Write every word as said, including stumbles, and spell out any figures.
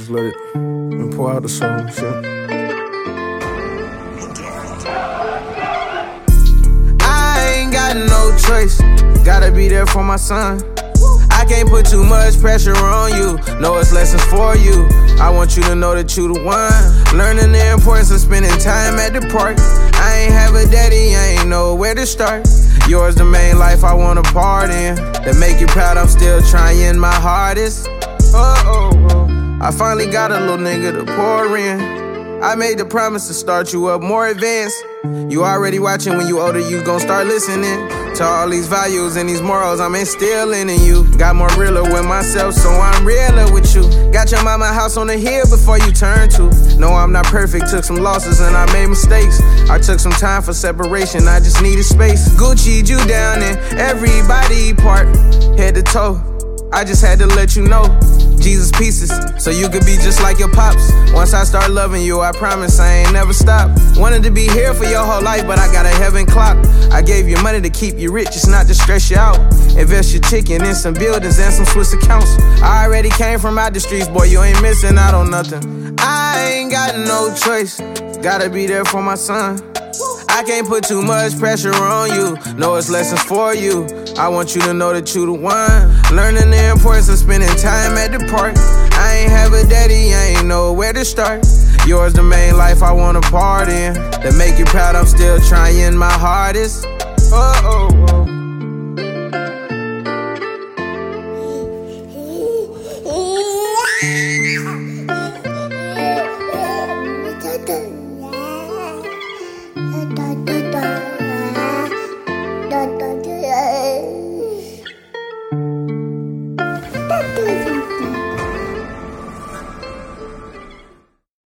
just let it and pour out the soul and shit. I ain't got no choice, gotta be there for my son. I can't put too much pressure on you, know it's lessons for you. I want you to know that you the one. Learning the importance of spending time at the park. I ain't have a daddy, I ain't know where to start. Yours the main life I want a part in. To make you proud, I'm still trying my hardest. Oh, oh, oh. I finally got a little nigga to pour in. I made the promise to start you up more advanced. You already watching, when you older you gon' start listening to all these values and these morals I'm instilling in you. Got more realer with myself, so I'm realer with you. Got your mama house on the hill before you turn to. No, I'm not perfect, took some losses and I made mistakes. I took some time for separation, I just needed space. Gucci'd you down in every body part, head to toe. I just had to let you know, Jesus pieces, so you could be just like your pops. Once I start loving you, I promise I ain't never stop. Wanted to be here for your whole life, but I got a heaven clock. I gave you money to keep you rich, it's not to stress you out. Invest your chicken in some buildings and some Swiss accounts. I already came from out the streets, boy, you ain't missing out on nothing. I ain't got no choice, gotta be there for my son. I can't put too much pressure on you, know it's lessons for you. I want you to know that you the one. Learning the importance of spending time at the park. I ain't have a daddy, I ain't know where to start. Yours the main life I want a part in. To make you proud, I'm still trying my hardest. Oh, oh, oh.